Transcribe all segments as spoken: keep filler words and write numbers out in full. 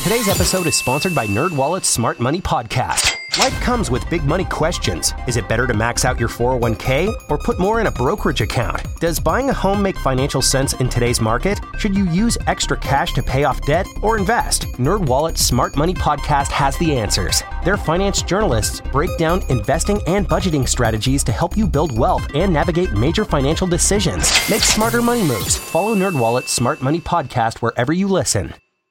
Today's episode is sponsored by NerdWallet's Smart Money Podcast. Life comes with big money questions. Is it better to max out your four oh one k or put more in a brokerage account? Does buying a home make financial sense in today's market? Should you use extra cash to pay off debt or invest? NerdWallet's Smart Money Podcast has the answers. Their finance journalists break down investing and budgeting strategies to help you build wealth and navigate major financial decisions. Make smarter money moves. Follow NerdWallet's Smart Money Podcast wherever you listen.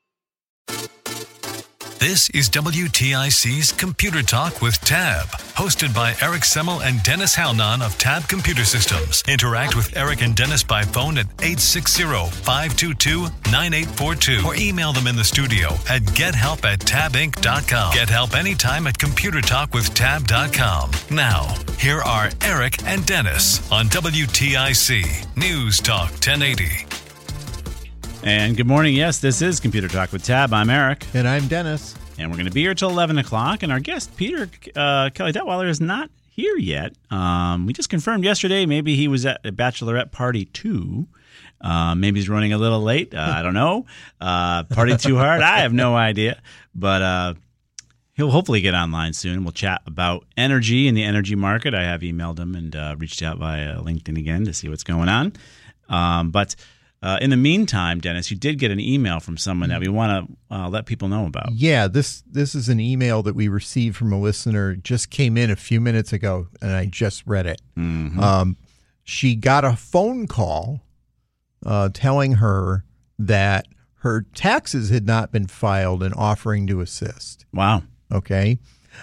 This is W T I C's Computer Talk with Tab, hosted by Eric Semmel and Dennis Halnon of Tab Computer Systems. Interact with Eric and Dennis by phone at eight six zero, five two two, nine eight four two or email them in the studio at gethelp at tab inc dot com. Get help anytime at computer talk with tab dot com. Now, here are Eric and Dennis on W T I C News Talk ten eighty. And good morning. Yes, this is Computer Talk with Tab. I'm Eric. And I'm Dennis. And we're going to be here till eleven o'clock. And our guest, Peter uh, Kelly Detweiler, is not here yet. Um, we just confirmed yesterday maybe he was at a bachelorette party two. Uh, maybe he's running a little late. Uh, I don't know. Uh, party too hard? I have no idea. But uh, he'll hopefully get online soon. We'll chat about energy and the energy market. I have emailed him and uh, reached out via LinkedIn again to see what's going on. Um, but... Uh, in the meantime, Dennis, you did get an email from someone that we want to uh, let people know about. Yeah, this this is an email that we received from a listener. Just came in a few minutes ago, and I just read it. Mm-hmm. Um, she got a phone call uh, telling her that her taxes had not been filed and offering to assist. Wow. Okay.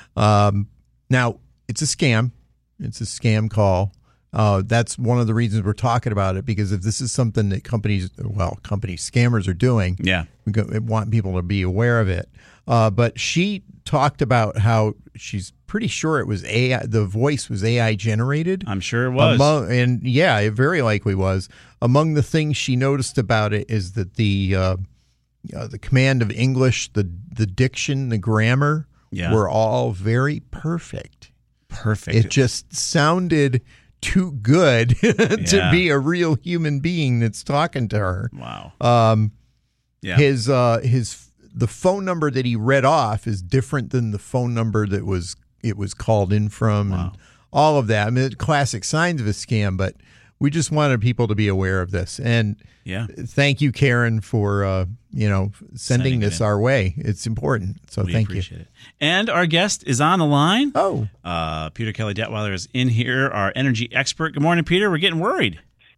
Um, now, it's a scam. It's a scam call. Uh, that's one of the reasons we're talking about it, because if this is something that companies, well, company scammers are doing, yeah, we go, want people to be aware of it. Uh, but she talked about how she's pretty sure it was A I, the voice was A I generated. I'm sure it was. Among, and yeah, it very likely was. Among the things she noticed about it is that the uh, uh, the command of English, the the diction, the grammar yeah. were all very perfect. Perfect. It just sounded too good to yeah. be a real human being that's talking to her. Wow. Um, yeah. His uh, his the phone number that he read off is different than the phone number that was it was called in from, wow. and all of that. I mean, classic signs of a scam, but we just wanted people to be aware of this. And yeah. thank you, Karen, for uh, you know sending, Sending this it our way. It's important. So we thank appreciate you. it. And our guest is on the line. Oh, uh, Peter Kelly Detweiler is in here, our energy expert. Good morning, Peter. We're getting worried.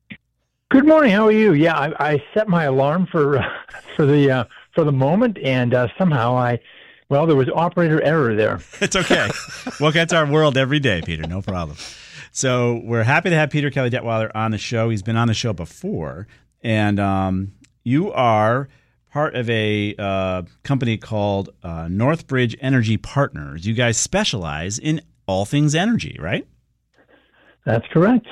Good morning. How are you? Yeah, I, I set my alarm for uh, for the uh, for the moment, and uh, somehow I, well, there was operator error there. It's okay. Welcome to our world every day, Peter. No problem. So we're happy to have Peter Kelly Detweiler on the show. He's been on the show before, and um, you are part of a uh, company called uh, Northbridge Energy Partners. You guys specialize in all things energy, right? That's correct.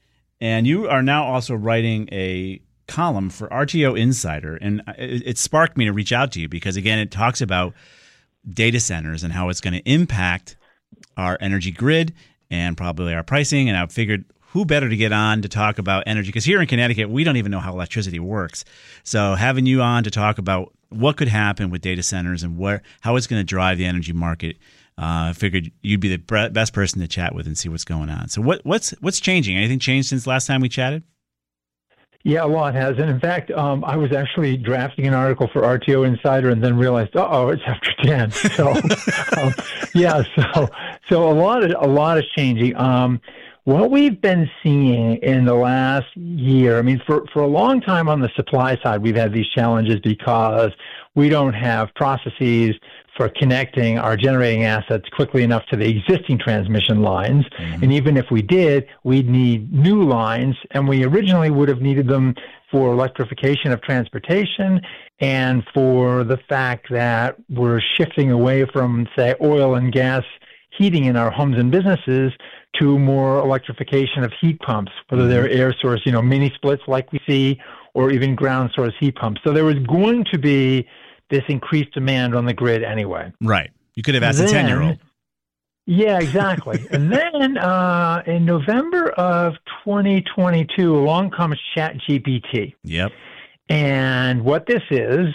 And you are now also writing a column for R T O Insider, and it, it sparked me to reach out to you because, again, it talks about data centers and how it's going to impact our energy grid and probably our pricing. And I figured who better to get on to talk about energy? Because here in Connecticut, we don't even know how electricity works. So having you on to talk about what could happen with data centers and where how it's going to drive the energy market, uh, I figured you'd be the best person to chat with and see what's going on. So what, what's what's changing? Anything changed since last time we chatted? Yeah, a lot has. And in fact, um, I was actually drafting an article for R T O Insider and then realized, uh-oh, it's after ten. So, um, yeah, so so a lot of, a lot is changing. Um, what we've been seeing in the last year, I mean, for, for a long time on the supply side, we've had these challenges because we don't have processes for connecting our generating assets quickly enough to the existing transmission lines. Mm-hmm. And even if we did, we'd need new lines, and we originally would have needed them for electrification of transportation and for the fact that we're shifting away from, say, oil and gas heating in our homes and businesses to more electrification of heat pumps, whether they're air source, you know, mini splits like we see, or even ground source heat pumps. So there was going to be this increased demand on the grid anyway. Right. You could have asked then, a ten-year-old. Yeah, exactly. And then uh, in November of twenty twenty-two, along comes ChatGPT. Yep. And what this is,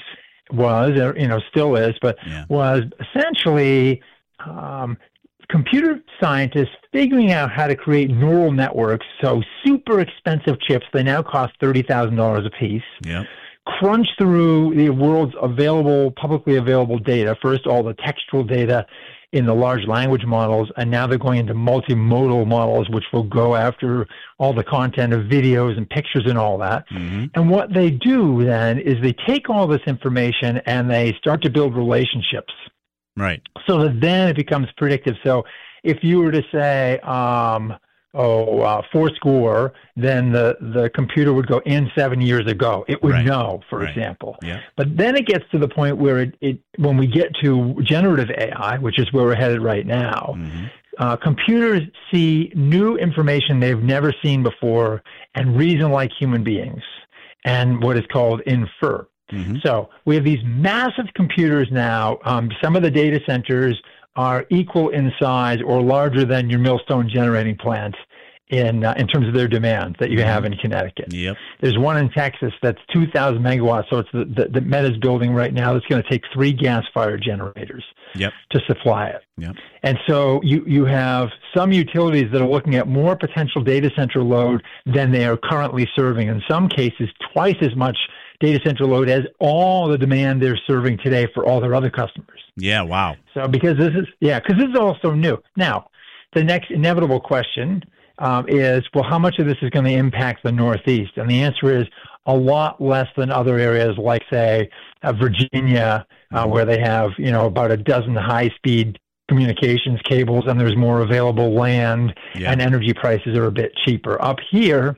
was, or, you know, still is, but Yeah. was essentially um, computer scientists figuring out how to create neural networks. So super expensive chips, they now cost thirty thousand dollars a piece. Yeah. Crunch through the world's available, publicly available data. First, all the textual data in the large language models, and now they're going into multimodal models, which will go after all the content of videos and pictures and all that. Mm-hmm. And what they do then is they take all this information and they start to build relationships Right. so that then it becomes predictive. So if you were to say, um, oh, uh, four score, then the, the computer would go in seven years ago. It would Right. know, for Right. example. Yeah. But then it gets to the point where it, it when we get to generative A I, which is where we're headed right now, Mm-hmm. uh, computers see new information they've never seen before and reason like human beings, and what is called infer. Mm-hmm. So we have these massive computers now. Um, some of the data centers are equal in size or larger than your Millstone generating plant in uh, in terms of their demand that you have in Connecticut. Yep. There's one in Texas that's two thousand megawatts, so it's the, the, the Meta's building right now that's going to take three gas-fired generators Yep. to supply it. Yep. And so you, you have some utilities that are looking at more potential data center load than they are currently serving. In some cases, twice as much data center load as all the demand they're serving today for all their other customers. Yeah. Wow. So because this is, yeah, because this is all so new. Now, the next inevitable question um, is, well, how much of this is going to impact the Northeast? And the answer is a lot less than other areas like, say, uh, Virginia, uh, where they have, you know, about a dozen high-speed communications cables and there's more available land Yeah. and energy prices are a bit cheaper. Up here,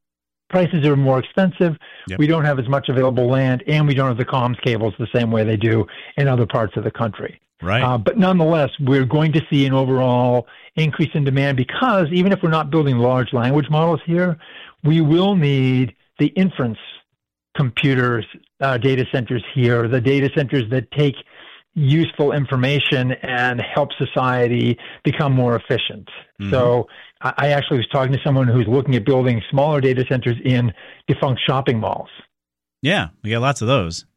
prices are more expensive. Yep. We don't have as much available land, and we don't have the comms cables the same way they do in other parts of the country. Right. Uh, but nonetheless, we're going to see an overall increase in demand because even if we're not building large language models here, we will need the inference computers, uh, data centers here, the data centers that take useful information and help society become more efficient. Mhm. So I I actually was talking to someone who's looking at building smaller data centers in defunct shopping malls. Yeah. We got lots of those.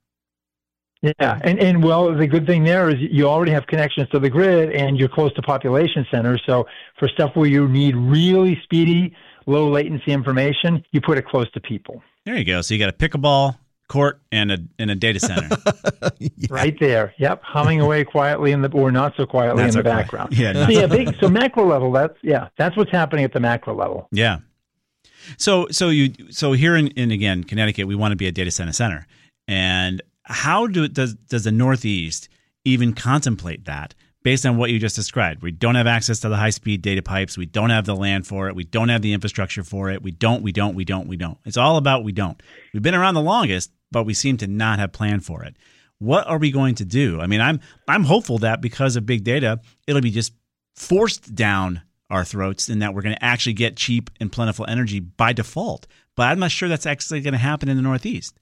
Yeah, and, and well, the good thing there is you already have connections to the grid and you're close to population centers. So for stuff where you need really speedy, low latency information, you put it close to people. There you go. So you got a pickleball court and a and a data center. Yeah. Right there. Yep, humming away quietly in the or not so quietly Not in so the quiet. background. Yeah, So not yeah, big. So macro level, that's yeah, that's what's happening at the macro level. Yeah. So so you so here in, in again Connecticut, we want to be a data center center, and how do does does the Northeast even contemplate that based on what you just described? We don't have access to the high speed data pipes. We don't have the land for it. We don't have the infrastructure for it. We don't. We don't. We don't. We don't. It's all about we don't. We've been around the longest, but we seem to not have planned for it. What are we going to do? I mean, I'm I'm hopeful that because of big data, it'll be just forced down our throats and that we're going to actually get cheap and plentiful energy by default. But I'm not sure that's actually going to happen in the Northeast.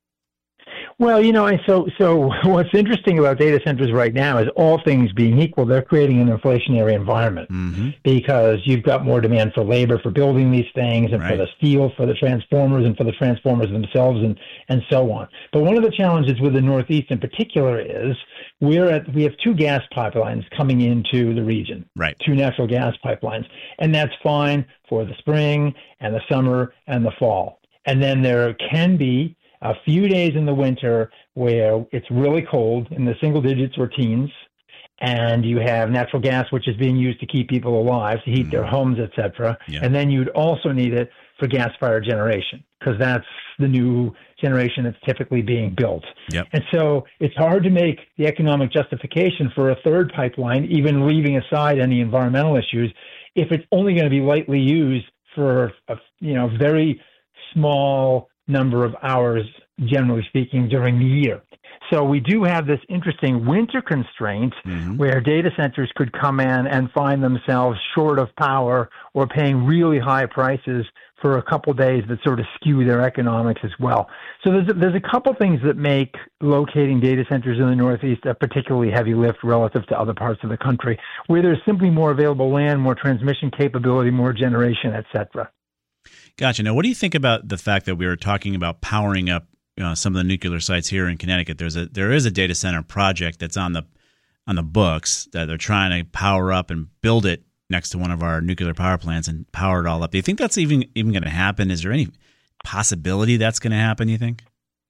Well, you know, and so so what's interesting about data centers right now is all things being equal, they're creating an inflationary environment Mm-hmm. because you've got more demand for labor for building these things and for Right. the steel, for the transformers and for the transformers themselves and, and so on. But one of the challenges with the Northeast in particular is we're at, we have two gas pipelines coming into the region, Right. two natural gas pipelines, and that's fine for the spring and the summer and the fall. And then there can be a few days in the winter where it's really cold in the single digits or teens, and you have natural gas, which is being used to keep people alive, to heat their homes, et cetera. Yeah. And then you'd also need it for gas-fired generation because that's the new generation that's typically being built. Yep. And so it's hard to make the economic justification for a third pipeline, even leaving aside any environmental issues, if it's only going to be lightly used for a you know very small number of hours, generally speaking, during the year. So we do have this interesting winter constraint Mhm. where data centers could come in and find themselves short of power or paying really high prices for a couple days that sort of skew their economics as well. So there's a, there's a couple things that make locating data centers in the Northeast a particularly heavy lift relative to other parts of the country, where there's simply more available land, more transmission capability, more generation, et cetera. Gotcha. Now, what do you think about the fact that we were talking about powering up uh, some of the nuclear sites here in Connecticut, there's a there is a data center project that's on the on the books that they're trying to power up and build it next to one of our nuclear power plants and power it all up. Do you think that's even even going to happen? Is there any possibility that's going to happen, you think?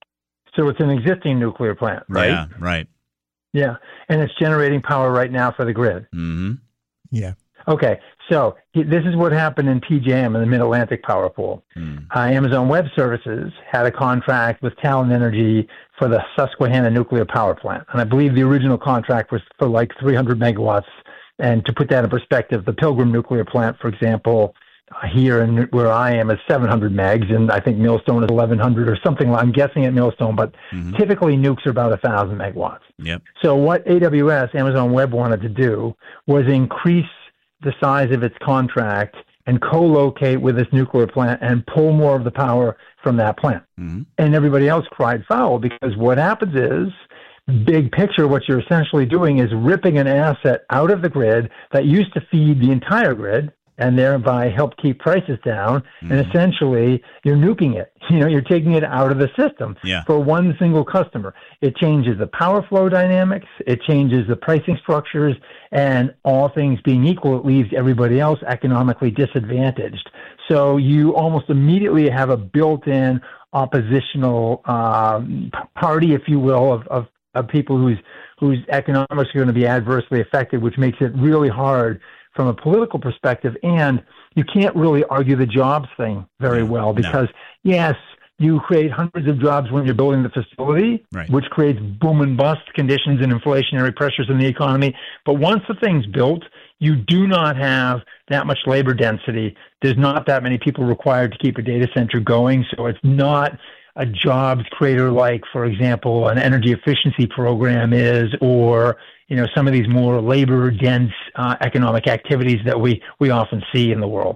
So it's an existing nuclear plant, right? Yeah, right. Yeah, and it's generating power right now for the grid. Mm-hmm. Yeah. Okay, so this is what happened in P J M in the Mid-Atlantic Power Pool. Mm. Uh, Amazon Web Services had a contract with Talon Energy for the Susquehanna Nuclear Power Plant, and I believe the original contract was for like three hundred megawatts. And to put that in perspective, the Pilgrim Nuclear Plant, for example, uh, here in where I am is seven hundred megs, and I think Millstone is eleven hundred or something. I'm guessing at Millstone, but mm-hmm. typically nukes are about one thousand megawatts. Yep. So what A W S, Amazon Web, wanted to do was increase the size of its contract and co-locate with this nuclear plant and pull more of the power from that plant. Mm-hmm. And everybody else cried foul, because what happens is, big picture, what you're essentially doing is ripping an asset out of the grid that used to feed the entire grid and thereby help keep prices down. Mm-hmm. And essentially, you're nuking it. You know, you're taking it out of the system yeah. for one single customer. It changes the power flow dynamics. It changes the pricing structures. And all things being equal, it leaves everybody else economically disadvantaged. So you almost immediately have a built-in oppositional um, party, if you will, of, of of people whose whose economics are going to be adversely affected, which makes it really hard from a political perspective. And you can't really argue the jobs thing very well, because, no. yes, you create hundreds of jobs when you're building the facility, right. which creates boom and bust conditions and inflationary pressures in the economy. But once the thing's built, you do not have that much labor density. There's not that many people required to keep a data center going, so it's not a jobs creator like, for example, an energy efficiency program is, or, you know, some of these more labor-dense uh, economic activities that we, we often see in the world.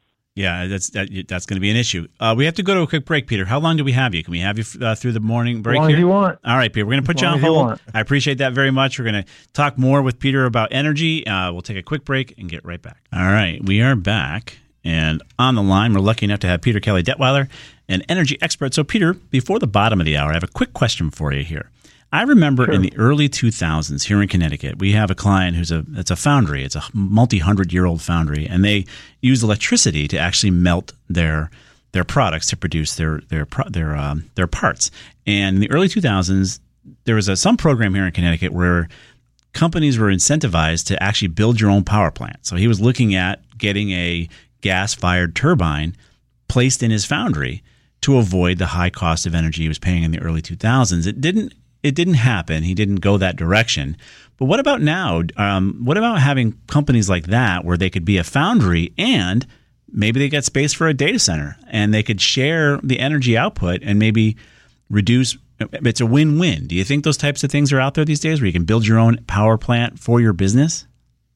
Yeah, that's that, that's going to be an issue. Uh, we have to go to a quick break, Peter. How long do we have you? Can we have you uh, through the morning break here? As long here? as you want. All right, Peter. We're going to put you on hold. I appreciate that very much. We're going to talk more with Peter about energy. Uh, we'll take a quick break and get right back. All right, we are back. And on the line, we're lucky enough to have Peter Kelly Detweiler, an energy expert. So, Peter, before the bottom of the hour, I have a quick question for you here. I remember sure. in the early two thousands here in Connecticut, we have a client who's a it's a foundry. It's a multi-hundred-year-old foundry, and they use electricity to actually melt their their products to produce their their their um, their parts. And in the early two thousands, there was a, some program here in Connecticut where companies were incentivized to actually build your own power plant. So he was looking at getting a gas-fired turbine placed in his foundry to avoid the high cost of energy he was paying in the early two thousands. It didn't it didn't happen. He didn't go that direction. But what about now? Um, what about having companies like that where they could be a foundry and maybe they get space for a data center and they could share the energy output and maybe reduce? It's a win-win. Do you think those types of things are out there these days where you can build your own power plant for your business?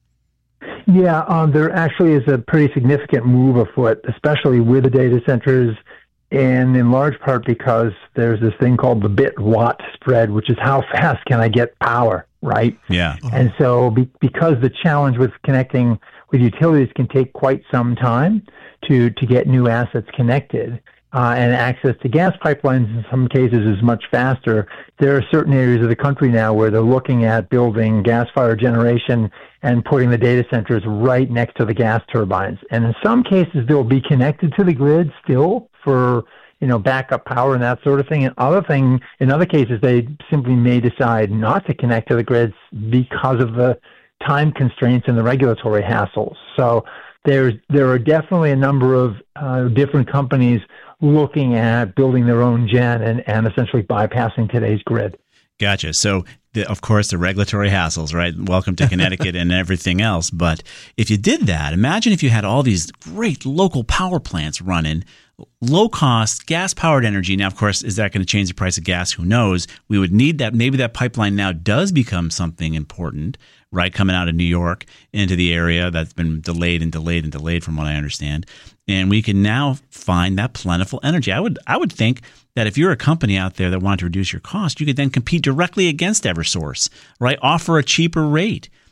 Yeah, um, there actually is a pretty significant move afoot, especially with the data centers, and in large part because there's this thing called the bit-watt spread, which is how fast can I get power, right? Yeah. And so be, because the challenge with connecting with utilities can take quite some time to, to get new assets connected, uh, and access to gas pipelines in some cases is much faster, there are certain areas of the country now where they're looking at building gas-fired generation and putting the data centers right next to the gas turbines. And in some cases, they'll be connected to the grid still for, you know, backup power and that sort of thing. And other thing, in other cases, they simply may decide not to connect to the grids because of the time constraints and the regulatory hassles. So there's there are definitely a number of uh, different companies looking at building their own gen and, and essentially bypassing today's grid. Gotcha. So, the, of course, the regulatory hassles, right? Welcome to Connecticut and everything else. But if you did that, imagine if you had all these great local power plants running, low-cost, gas-powered energy. Now, of course, is that going to change the price of gas? Who knows? We would need that. Maybe that pipeline now does become something important, right, coming out of New York into the area that's been delayed and delayed and delayed from what I understand. And we can now find that plentiful energy. I would I would think that if you're a company out there that wanted to reduce your cost, you could then compete directly against Eversource, right? Offer a cheaper rate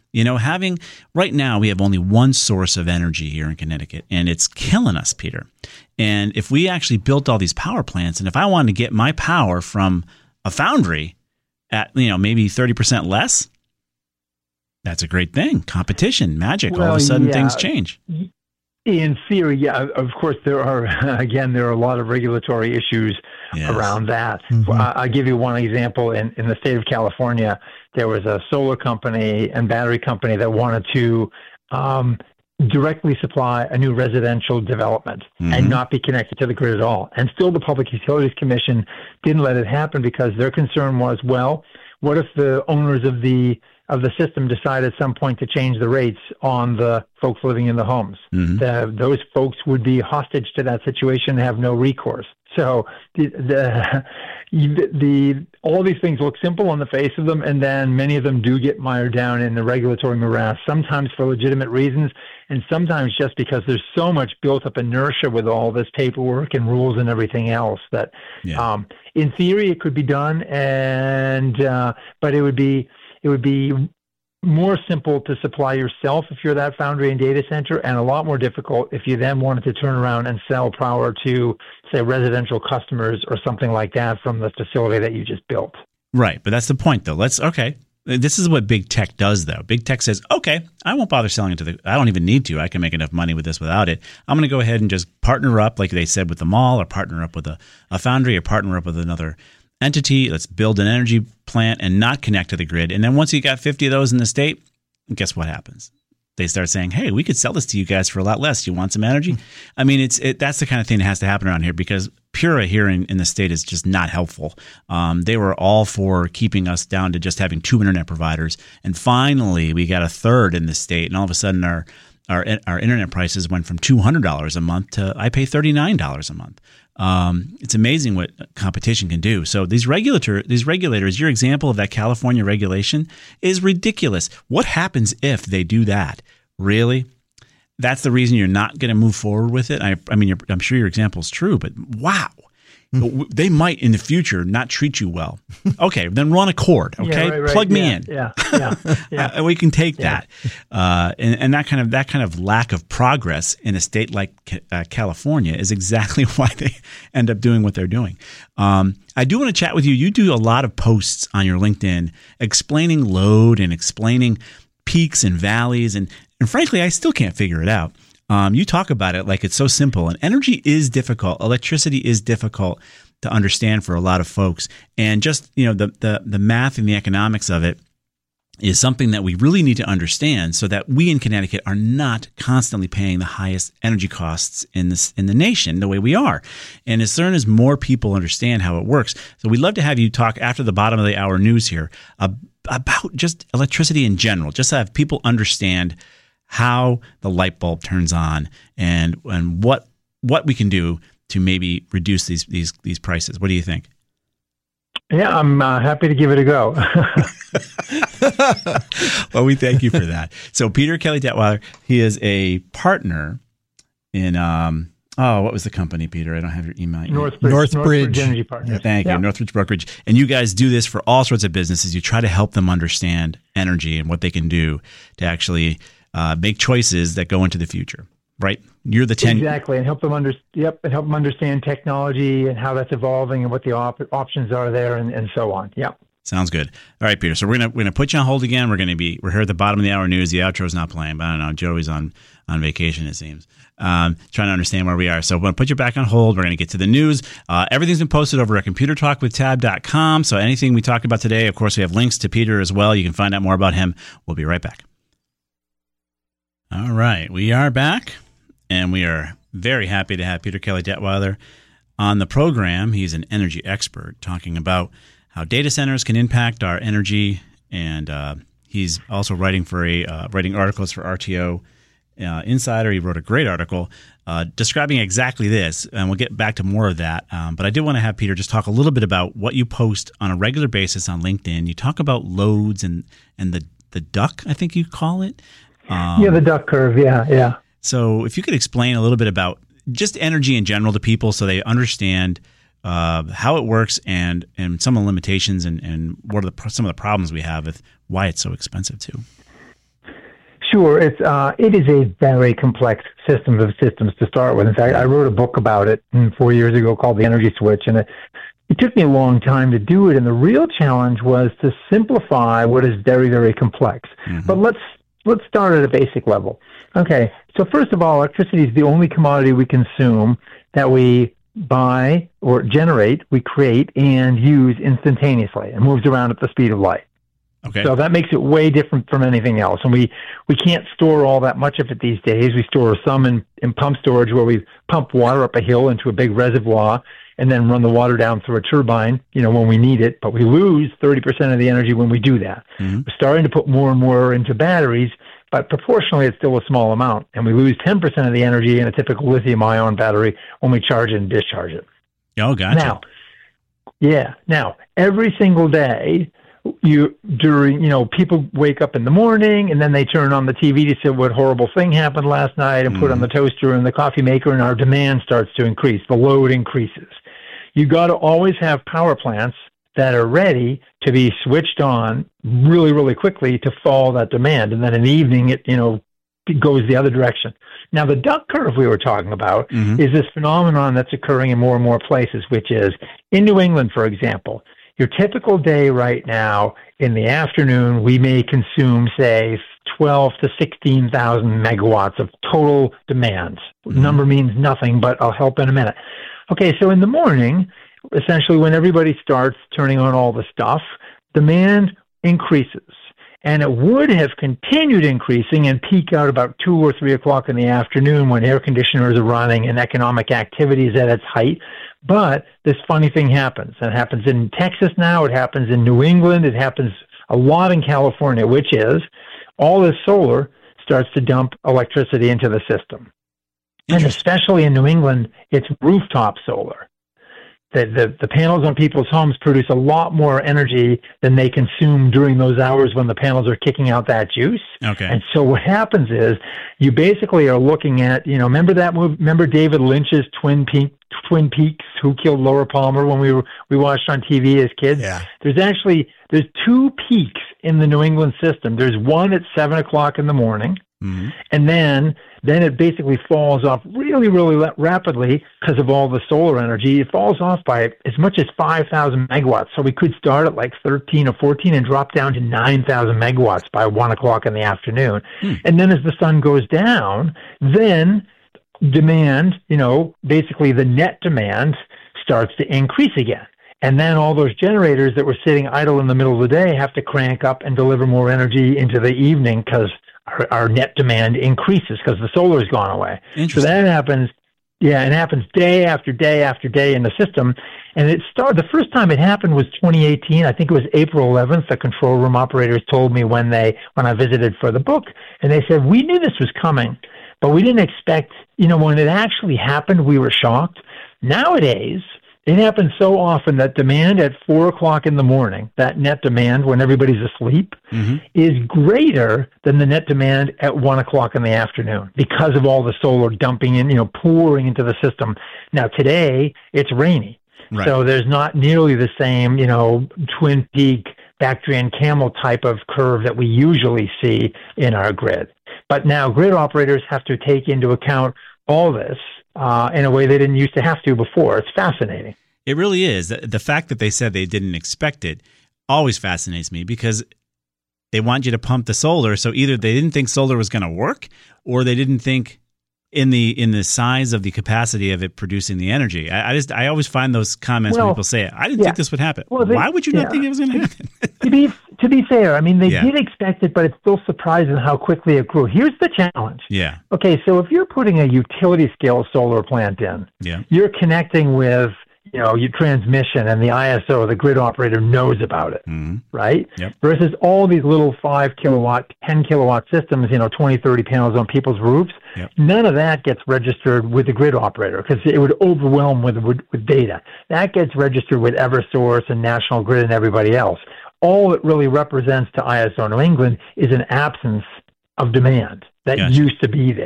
You know, having right now we have only one source of energy here in Connecticut, and it's killing us, Peter. And if we actually built all these power plants, and if I wanted to get my power from a foundry at, you know, maybe thirty percent less, that's a great thing. Competition, magic. Well, all of a sudden yeah. things change. In theory, yeah, of course, there are, again, there are a lot of regulatory issues Yes. around that. Mm-hmm. Uh, I'll give you one example. In, in the state of California, there was a solar company and battery company that wanted to um, directly supply a new residential development Mm-hmm. and not be connected to the grid at all. And still the Public Utilities Commission didn't let it happen because their concern was, well, what if the owners of the of the system decide at some point to change the rates on the folks living in the homes? Mm-hmm. The, those folks would be hostage to that situation and have no recourse. So the, the, the all these things look simple on the face of them, and then many of them do get mired down in the regulatory morass, sometimes for legitimate reasons, and sometimes just because there's so much built up inertia with all this paperwork and rules and everything else that, Yeah. um, in theory, it could be done, and uh, but it would be it would be more simple to supply yourself if you're that foundry and data center, and a lot more difficult if you then wanted to turn around and sell power to, say, residential customers or something like that from the facility that you just built. Right. But that's the point, though. Let's, okay. This is what big tech does, though. Big tech says, okay, I won't bother selling it to the, I don't even need to. I can make enough money with this without it. I'm going to go ahead and just partner up, like they said, with the mall, or partner up with a, a foundry, or partner up with another entity. Let's build an energy plant and not connect to the grid. And then once you got fifty of those in the state, guess what happens? They start saying, hey, we could sell this to you guys for a lot less. You want some energy? I mean, it's it, that's the kind of thing that has to happen around here, because Pura here in, in the state is just not helpful. Um, they were all for keeping us down to just having two internet providers. And finally, we got a third in the state. And all of a sudden, our our, our internet prices went from two hundred dollars a month to I pay thirty-nine dollars a month. Um, it's amazing what competition can do. So these regulator, these regulators, your example of that California regulation is ridiculous. What happens if they do that? Really? That's the reason you're not going to move forward with it? I, I mean, you're, I'm sure your example is true, but wow. They might in the future not treat you well. Okay, then run a cord. Okay, Yeah, right, right. plug me Yeah, in. Yeah, yeah, yeah. Uh, we can take Yeah. that, uh, and, and that kind of that kind of lack of progress in a state like uh, California is exactly why they end up doing what they're doing. Um, I do want to chat with you. You do a lot of posts on your LinkedIn explaining load and explaining peaks and valleys, and and frankly, I still can't figure it out. Um, you talk about it like it's so simple, and energy is difficult. Electricity is difficult to understand for a lot of folks, and just you know the the the math and the economics of it is something that we really need to understand, so that we in Connecticut are not constantly paying the highest energy costs in this in the nation the way we are. And as soon as more people understand how it works, so we'd love to have you talk after the bottom of the hour news here uh, about just electricity in general, just to have people understand how the light bulb turns on, and and what what we can do to maybe reduce these these these prices. What do you think? Yeah, I'm uh, happy to give it a go. Well, we thank you for that. So Peter Kelly Detweiler, he is a partner in um oh what was the company, Peter? I don't have your email. Northbridge, Northbridge. Northbridge Energy Partners. Thank you, Yeah. Northbridge Brokerage. And you guys do this for all sorts of businesses. You try to help them understand energy and what they can do to actually uh, make choices that go into the future. Right? You're the ten. Exactly, and help them under yep, and help them understand technology and how that's evolving and what the op- options are there, and, and so on. Yep. Sounds good. All right, Peter. So we're gonna we're gonna put you on hold again. We're gonna be we're here at the bottom of the hour news. The outro's not playing, but I don't know. Joey's on on vacation, it seems. Um, trying to understand where we are. So we're gonna put you back on hold. We're gonna get to the news. Uh, everything's been posted over at computer talk with tab dot com. So anything we talked about today, of course, we have links to Peter as well. You can find out more about him. We'll be right back. All right, we are back, and we are very happy to have Peter Kelly Detweiler on the program. He's an energy expert talking about how data centers can impact our energy, and uh, he's also writing for a uh, writing articles for R T O uh, Insider. He wrote a great article uh, describing exactly this, and we'll get back to more of that. Um, but I did want to have Peter just talk a little bit about what you post on a regular basis on LinkedIn. You talk about loads and and the the duck, I think you call it. Um, Yeah, the duck curve. Yeah, yeah. So if you could explain a little bit about just energy in general to people so they understand uh, how it works and, and some of the limitations and, and what are the, some of the problems we have with why it's so expensive too. Sure, it's uh, it is a very complex system of systems to start with. In fact, I wrote a book about it four years ago called The Energy Switch, and it, it took me a long time to do it. And the real challenge was to simplify what is very, very complex. Mm-hmm. But let's let's start at a basic level. Okay, so first of all, electricity is the only commodity we consume that we buy or generate, we create, and use instantaneously. It moves around at the speed of light. Okay. So that makes it way different from anything else. And we, we can't store all that much of it these days. We store some in, in pump storage where we pump water up a hill into a big reservoir and then run the water down through a turbine, you know, when we need it. But we lose thirty percent of the energy when we do that. Mm-hmm. We're starting to put more and more into batteries, but proportionally it's still a small amount. And we lose ten percent of the energy in a typical lithium-ion battery when we charge it and discharge it. Oh, gotcha. Now, yeah. Now, every single day, you during you know people wake up in the morning and then they turn on the T V to see what horrible thing happened last night and mm. put on the toaster and the coffee maker, and our demand starts to increase. The load increases. You got to always have power plants that are ready to be switched on really, really quickly to follow that demand. And then in the evening, it you know it goes the other direction. Now, the duck curve we were talking about mm-hmm. is this phenomenon that's occurring in more and more places, which is in New England, for example. Your typical day right now, in the afternoon, we may consume, say, twelve to sixteen thousand megawatts of total demand. Mm-hmm. Number means nothing, but I'll help in a minute. Okay, so in the morning, essentially when everybody starts turning on all the stuff, demand increases. And it would have continued increasing and peak out about two or three o'clock in the afternoon when air conditioners are running and economic activity is at its height. But this funny thing happens. It happens in Texas now. It happens in New England. It happens a lot in California, which is all this solar starts to dump electricity into the system. And especially in New England, it's rooftop solar. The, the, the panels on people's homes produce a lot more energy than they consume during those hours when the panels are kicking out that juice. Okay. And so what happens is you basically are looking at, you know, remember that movie, remember David Lynch's Twin Peaks, Twin Peaks, Who Killed Laura Palmer, when we were, we watched on T V as kids? Yeah. There's actually, there's two peaks in the New England system. There's one at seven o'clock in the morning. Mm-hmm. And then then it basically falls off really, really rapidly because of all the solar energy. It falls off by as much as five thousand megawatts. So we could start at like thirteen or fourteen and drop down to nine thousand megawatts by one o'clock in the afternoon. Hmm. And then as the sun goes down, then demand, you know, basically the net demand starts to increase again. And then all those generators that were sitting idle in the middle of the day have to crank up and deliver more energy into the evening because Our, our net demand increases because the solar's gone away. So that happens, yeah, it happens day after day after day in the system. And it started, the first time it happened was twenty eighteen. I think it was April eleventh. The control room operators told me when they, when I visited for the book, and they said, we knew this was coming, but we didn't expect, you know, when it actually happened, we were shocked. Nowadays, it happens so often that demand at four o'clock in the morning, that net demand when everybody's asleep, mm-hmm. is greater than the net demand at one o'clock in the afternoon because of all the solar dumping in, you know, pouring into the system. Now today it's rainy, right. So there's not nearly the same, you know, Twin Peak, Bactrian Camel type of curve that we usually see in our grid. But now grid operators have to take into account all this Uh, in a way they didn't used to have to before. It's fascinating. It really is. The fact that they said they didn't expect it always fascinates me because they want you to pump the solar. So either they didn't think solar was going to work, or they didn't think in the in the size of the capacity of it producing the energy. I, I just I always find those comments well, when people say it. I didn't yeah. think this would happen. Well, they, Why would you yeah. not think it was going to happen? to be to be fair, I mean they yeah. did expect it, but it's still surprising how quickly it grew. Here's the challenge. Yeah. Okay, so if you're putting a utility scale solar plant in, yeah. you're connecting with you know, your transmission, and the I S O, the grid operator, knows about it, mm-hmm. right? Yep. Versus all these little five kilowatt, ten kilowatt systems, you know, twenty, thirty panels on people's roofs. Yep. None of that gets registered with the grid operator because it would overwhelm with, with with data. That gets registered with Eversource and National Grid and everybody else. All it really represents to I S O New England is an absence of demand that gotcha. used to be there.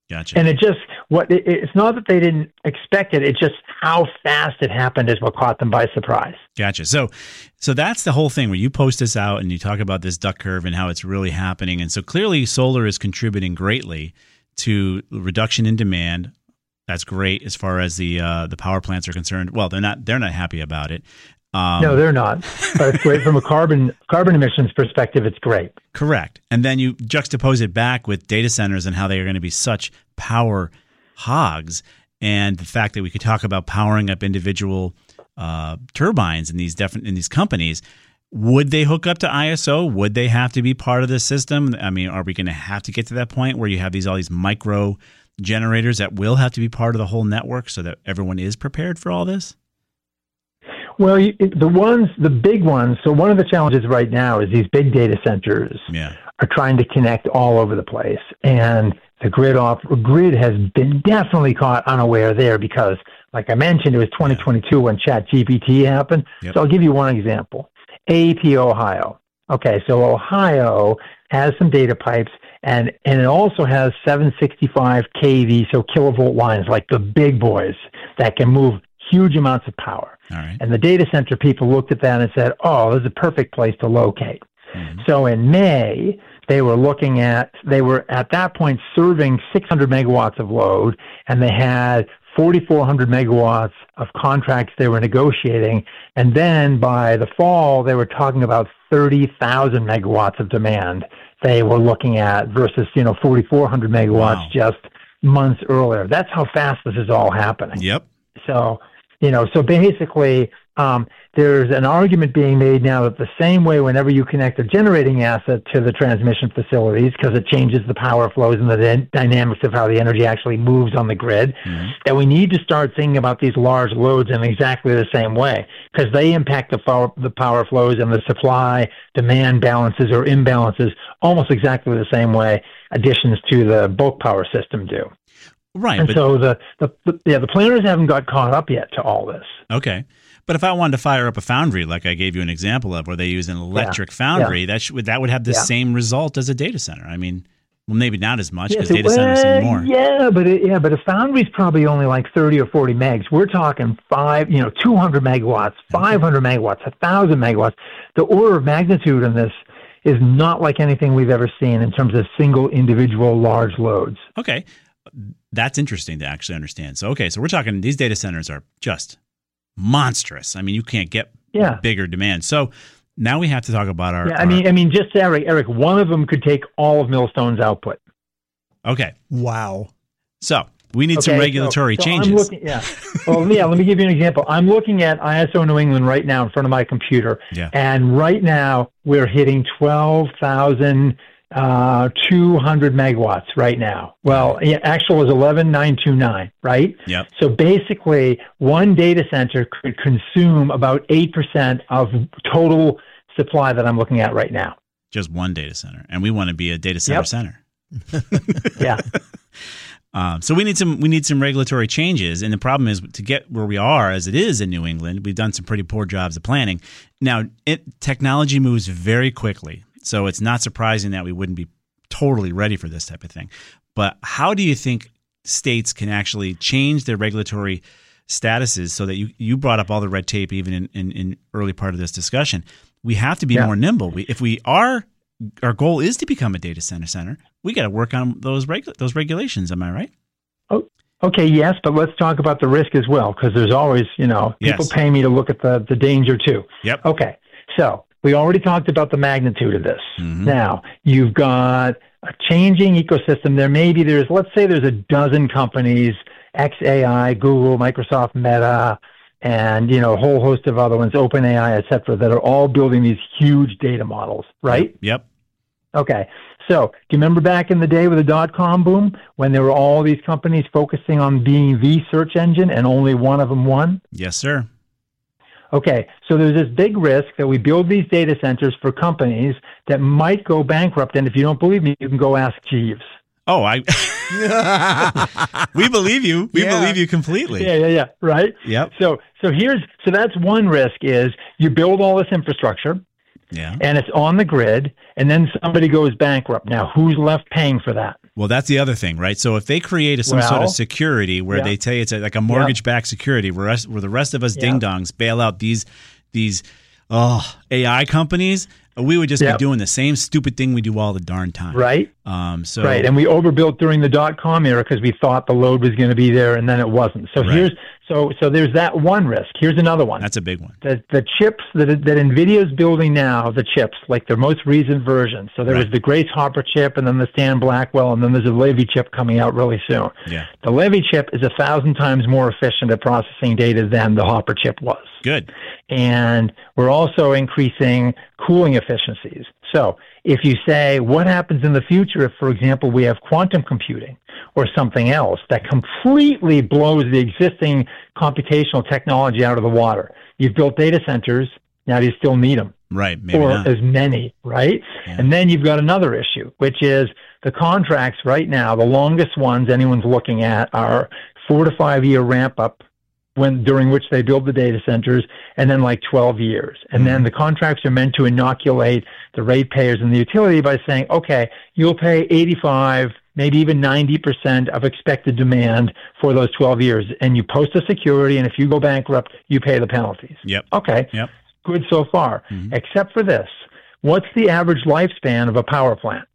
Gotcha. And it just, what it, it's not that they didn't expect it, it's just how fast it happened is what caught them by surprise. Gotcha. So so that's the whole thing where you post this out and you talk about this duck curve and how it's really happening. And so clearly solar is contributing greatly to reduction in demand. That's great as far as the uh, the power plants are concerned. Well, they're not they're not happy about it. Um, no, they're not. But it's great from a carbon carbon emissions perspective. It's great. Correct. And then you juxtapose it back with data centers and how they are going to be such power hogs, and the fact that we could talk about powering up individual uh, turbines in these different in these companies. Would they hook up to I S O? Would they have to be part of the system? I mean, are we going to have to get to that point where you have these all these micro generators that will have to be part of the whole network so that everyone is prepared for all this? Well, you, the ones, the big ones. So one of the challenges right now is these big data centers Yeah. are trying to connect all over the place, and the grid off grid has been definitely caught unaware there because, like I mentioned, it was twenty twenty-two when ChatGPT happened. Yep. So I'll give you one example: A E P Ohio. Okay, so Ohio has some data pipes, and and it also has seven sixty-five K V, so kilovolt lines, like the big boys that can move huge amounts of power. All right. And the data center people looked at that and said, oh, this is a perfect place to locate. Mm-hmm. So in May, they were looking at, they were at that point serving six hundred megawatts of load, and they had forty-four hundred megawatts of contracts they were negotiating. And then by the fall, they were talking about thirty thousand megawatts of demand they were looking at versus, you know, forty-four hundred megawatts Wow. just months earlier. That's how fast this is all happening. Yep. So, you know, so basically, um, there's an argument being made now that the same way whenever you connect a generating asset to the transmission facilities, because it changes the power flows and the d- dynamics of how the energy actually moves on the grid, Mm-hmm. that we need to start thinking about these large loads in exactly the same way, because they impact the power, the power flows and the supply demand balances or imbalances almost exactly the same way additions to the bulk power system do. Right. And but, so the, the, the yeah the planners haven't got caught up yet to all this. okay. But if I wanted to fire up a foundry, like I gave you an example of, where they use an electric foundry, that should, that would have the Yeah. same result as a data center. I mean, well, maybe not as much because so- data centers well, need more. Yeah, but it, yeah, but a foundry's probably only like thirty or forty megs. We're talking five, you know, two hundred megawatts, five hundred megawatts, a thousand megawatts. The order of magnitude in this is not like anything we've ever seen in terms of single individual large loads. Okay. That's interesting to actually understand. So, okay, so we're talking, these data centers are just monstrous. I mean, you can't get Yeah. bigger demand. So now we have to talk about our. Yeah, I our- mean, I mean, just Eric, Eric, one of them could take all of Millstone's output. okay. Wow. So we need some Okay, regulatory so- so I'm changes. looking- yeah. Well, yeah, let me give you an example. I'm looking at I S O New England right now in front of my computer. Yeah. And right now we're hitting twelve thousand two hundred megawatts right now. Well, yeah, actual is eleven thousand nine hundred twenty-nine, right? Yep. So basically, one data center could consume about eight percent of total supply that I'm looking at right now. Just one data center. And we want to be a data center Yep. center. Yeah. Um, so we need some we need some regulatory changes, and the problem is to get where we are as it is in New England. We've done some pretty poor jobs of planning. Now, it, technology moves very quickly, so it's not surprising that we wouldn't be totally ready for this type of thing. But how do you think states can actually change their regulatory statuses so that you you brought up all the red tape even in in, in early part of this discussion? We have to be Yeah. more nimble. We, if we are. Our goal is to become a data center center. We got to work on those regu- those regulations. Am I right? Okay, yes, but let's talk about the risk as well, because there's always, you know, people Yes. pay me to look at the, the danger too. Yep. Okay, so we already talked about the magnitude of this. Mhm. Now, you've got a changing ecosystem. There maybe there's, let's say there's a dozen companies, X A I, Google, Microsoft, Meta, and, you know, a whole host of other ones, OpenAI, et cetera, that are all building these huge data models, right? Yep. Okay. So, do you remember back in the day with the dot-com boom when there were all these companies focusing on being the search engine and only one of them won? Yes, sir. Okay. So there's this big risk that we build these data centers for companies that might go bankrupt. And if you don't believe me, you can go ask Jeeves. Oh, I. we believe you. We Yeah. believe you completely. Yeah, yeah, yeah. Right. Yep. So, so here's so that's one risk is you build all this infrastructure Yeah. and it's on the grid, and then somebody goes bankrupt. Now, who's left paying for that? Well, that's the other thing, right? So if they create a, some sort Well, of security where yeah. they tell you it's a, like a mortgage-backed security, where, us, where the rest of us Yeah. ding-dongs bail out these these oh, A I companies, we would just Yep. be doing the same stupid thing we do all the darn time. Right. Um, so Right, and we overbuilt during the dot-com era because we thought the load was going to be there, and then it wasn't. So Right. here's so so there's that one risk. Here's another one. that's a big one. The the chips that that NVIDIA is building now, the chips like their most recent version. So there Right. was the Grace Hopper chip, and then the Stan Blackwell, and then there's a Levy chip coming out really soon. Yeah. The Levy chip is a thousand times more efficient at processing data than the Hopper chip was. Good. And we're also increasing cooling efficiencies. So if you say, what happens in the future if, for example, we have quantum computing or something else that completely blows the existing computational technology out of the water? You've built data centers, now do you still need them? Right. Maybe or not. as many, right? Yeah. And then you've got another issue, which is the contracts right now, the longest ones anyone's looking at are four to five year ramp up when during which they build the data centers, and then like twelve years. And Mm-hmm. then the contracts are meant to inoculate the ratepayers and the utility by saying, okay, you'll pay eighty-five, maybe even ninety percent of expected demand for those twelve years. And you post a security, and if you go bankrupt, you pay the penalties. Yep. Okay. Yep. Good so far, Mhm. except for this. What's the average lifespan of a power plant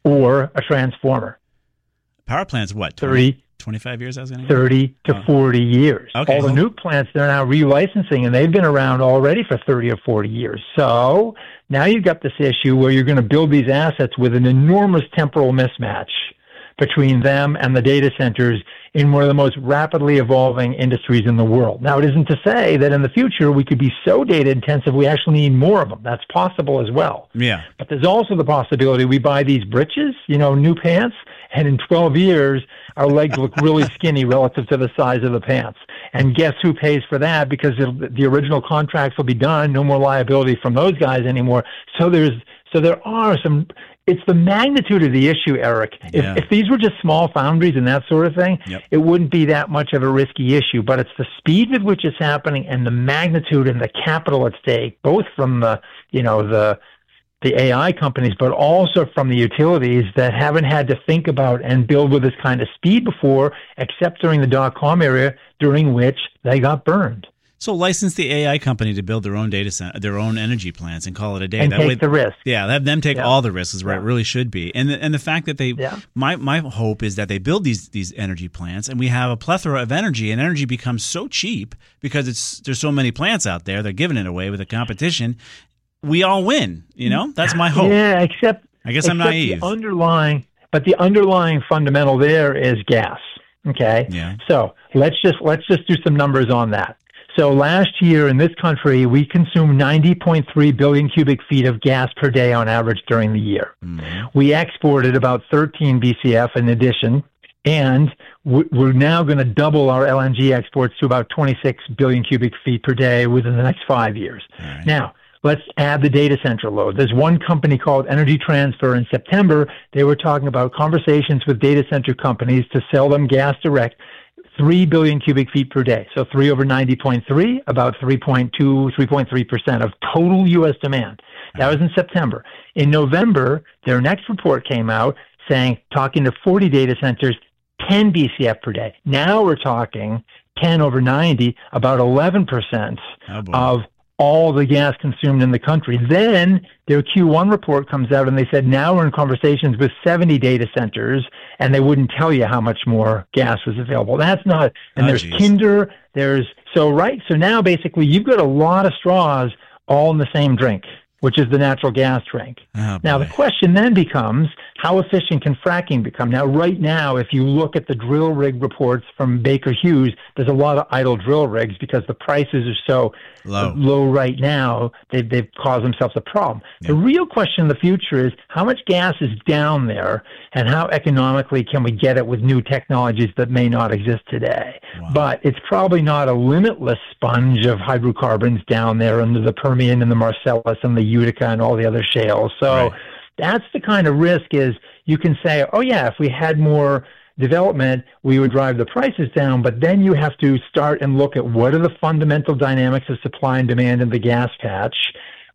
or a transformer? Power plant's what? thirty, twenty-five years, I was going to thirty to Oh. forty years. Okay. All the nuke plants, they're now relicensing, and they've been around already for thirty or forty years. So now you've got this issue where you're going to build these assets with an enormous temporal mismatch between them and the data centers in one of the most rapidly evolving industries in the world. Now, it isn't to say that in the future we could be so data intensive we actually need more of them. That's possible as well. Yeah. But there's also the possibility we buy these britches, you know, new pants, and in twelve years, our legs look really skinny relative to the size of the pants. And guess who pays for that? Because it'll, the original contracts will be done, no more liability from those guys anymore. So there's, so there are some, it's the magnitude of the issue, Eric. If, Yeah. if these were just small foundries and that sort of thing, Yep. it wouldn't be that much of a risky issue. But it's the speed with which it's happening and the magnitude and the capital at stake, both from the, you know, the, the A I companies, but also from the utilities that haven't had to think about and build with this kind of speed before, except during the dot-com era, during which they got burned. So license the A I company to build their own data center, their own energy plants, and call it a day. And that take way, the risk. Yeah, have them take Yeah. all the risks is where Yeah. it really should be. And the, and the fact that they, Yeah. my my hope is that they build these these energy plants, and we have a plethora of energy, and energy becomes so cheap because it's there's so many plants out there. They're giving it away with the competition. We all win. You know, that's my hope. Yeah, except I guess I'm except naive. The underlying, but the underlying fundamental there is gas. Okay. Yeah. So let's just let's just do some numbers on that. So last year in this country, we consumed ninety point three billion cubic feet of gas per day on average during the year. Mm-hmm. We exported about thirteen B C F in addition, and we're now going to double our L N G exports to about twenty-six billion cubic feet per day within the next five years. All right. Now, let's add the data center load. There's one company called Energy Transfer. In September, they were talking about conversations with data center companies to sell them gas direct, three billion cubic feet per day. So three over ninety point three, about three point two, three point three percent of total U S demand. That was in September. In November, their next report came out saying, talking to forty data centers, ten B C F per day. Now we're talking ten over ninety, about eleven percent Oh, boy. of all the gas consumed in the country. Then their Q one report comes out and they said now we're in conversations with seventy data centers and they wouldn't tell you how much more gas was available. That's not, and Oh, there's geez. Kinder, there's, so right, so now basically you've got a lot of straws all in the same drink, which is the natural gas drink. Oh, Now, the boy. question then becomes, how efficient can fracking become? Now, right now, if you look at the drill rig reports from Baker Hughes, there's a lot of idle drill rigs because the prices are so Low. low right now, they've, they've caused themselves a problem. Yeah. The real question in the future is how much gas is down there and how economically can we get it with new technologies that may not exist today? Wow. But it's probably not a limitless sponge of hydrocarbons down there under the Permian and the Marcellus and the Utica and all the other shales. So Right. that's the kind of risk is you can say, oh yeah, if we had more development, we would drive the prices down, but then you have to start and look at what are the fundamental dynamics of supply and demand in the gas patch.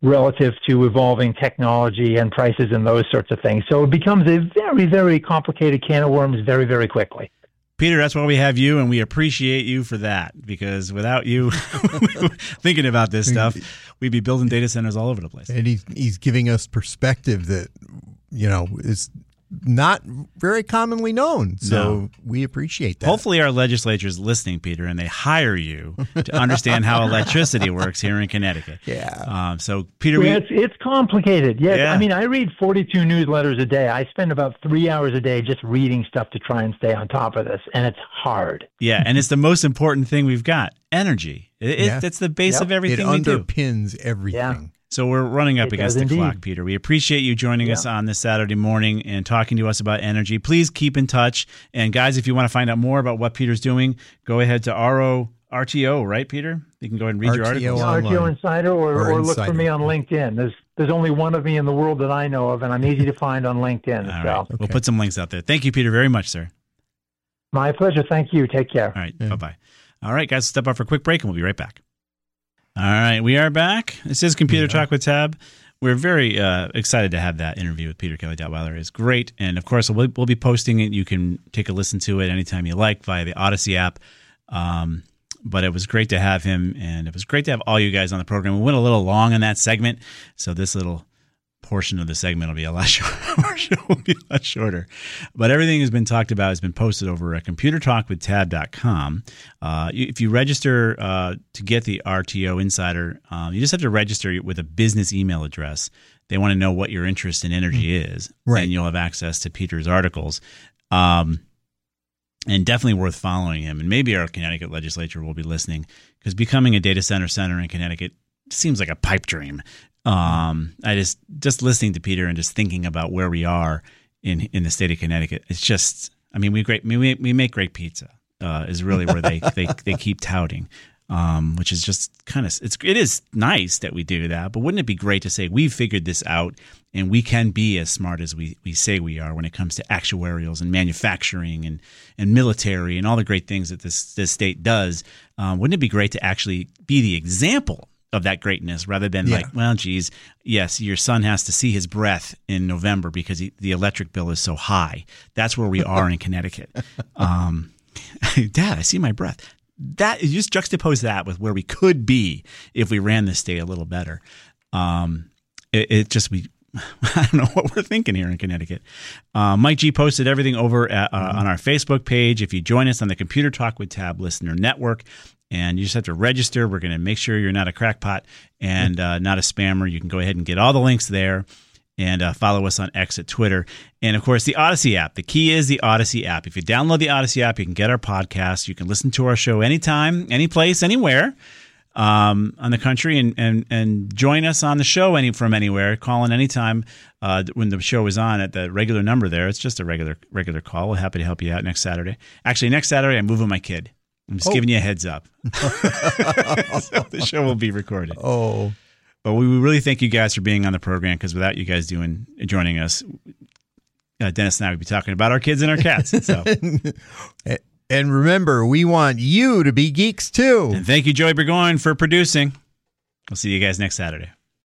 relative to evolving technology and prices and those sorts of things. So it becomes a very, very complicated can of worms very, very quickly. Peter, that's why we have you, and we appreciate you for that, because without you thinking about this stuff, we'd be building data centers all over the place. And he's, he's giving us perspective that, you know, is not very commonly known. So No. we appreciate that. Hopefully our legislature is listening, Peter, and they hire you to understand how electricity works here in Connecticut. Yeah. Um, so, Peter, we, Yeah, it's, it's complicated. Yes. Yeah. I mean, I read forty-two newsletters a day. I spend about three hours a day just reading stuff to try and stay on top of this, and it's hard. yeah, and it's the most important thing we've got, energy. It, Yeah. it, it's the base Yep. of it everything we do. underpins everything. Yeah. So we're running up It against does the clock, indeed. Peter. We appreciate you joining us Yeah. on this Saturday morning and talking to us about energy. Please keep in touch. And guys, if you want to find out more about what Peter's doing, go ahead to R O R T O, right, Peter? You can go ahead and read your R T O articles. Online. R T O Insider, or, Or or look Insider. for me on LinkedIn. There's there's only one of me in the world that I know of, and I'm easy to find on LinkedIn. All so right. We'll put some links out there. Thank you, Peter, very much, sir. my pleasure. Thank you. Take care. All right. Yeah. Bye-bye. All right, guys, step up for a quick break, and we'll be right back. All right, we are back. This is Computer Talk with Tab. We're very uh, excited to have that interview with Peter Kelly-Detweiler. It's great. And, of course, we'll, we'll be posting it. You can take a listen to it anytime you like via the Odyssey app. Um, but it was great to have him, and it was great to have all you guys on the program. We went a little long in that segment, so this little portion of the segment will be a lot shorter. will be a lot shorter. But everything has been talked about has been posted over at computer talk with tab dot com. Uh, if you register uh, to get the R T O Insider, um, you just have to register with a business email address. They want to know what your interest in energy is, Right. and you'll have access to Peter's articles. Um, and definitely worth following him. And maybe our Connecticut legislature will be listening, because becoming a data center center in Connecticut seems like a pipe dream. Um, I just just listening to Peter and just thinking about where we are in in the state of Connecticut. It's just, I mean, we great we we make great pizza. Uh, is really where they they they keep touting, um, which is just kind of it's it is nice that we do that. But wouldn't it be great to say we've figured this out and we can be as smart as we we say we are when it comes to actuarials and manufacturing and and military and all the great things that this this state does? Um, wouldn't it be great to actually be the example of that greatness, rather than Yeah. like, well, geez, yes, your son has to see his breath in November because he, the electric bill is so high. That's where we are in Connecticut. Um, Dad, I see my breath. That you just juxtapose that with where we could be if we ran this state a little better. Um, it, it just we. I don't know what we're thinking here in Connecticut. Uh, Mike G posted everything over at, uh, mm-hmm. on our Facebook page. If you join us on the Computer Talk with Tab Listener Network, and you just have to register, we're going to make sure you're not a crackpot and uh, not a spammer. You can go ahead and get all the links there, and uh, follow us on X at Twitter. And, of course, the Odyssey app. The key is the Odyssey app. If you download the Odyssey app, you can get our podcast. You can listen to our show anytime, any place, anywhere. Um, on the country, and, and, and join us on the show any from anywhere. Call in anytime uh, when the show is on at the regular number there. It's just a regular regular call. We're happy to help you out next Saturday. Actually, next Saturday, I'm moving my kid. I'm just Oh. giving you a heads up. So the show will be recorded. Oh, But we really thank you guys for being on the program, because without you guys doing joining us, uh, Dennis and I would be talking about our kids and our cats. So, and remember, we want you to be geeks too. and thank you, Joey Burgoyne, for producing. We'll see you guys next Saturday.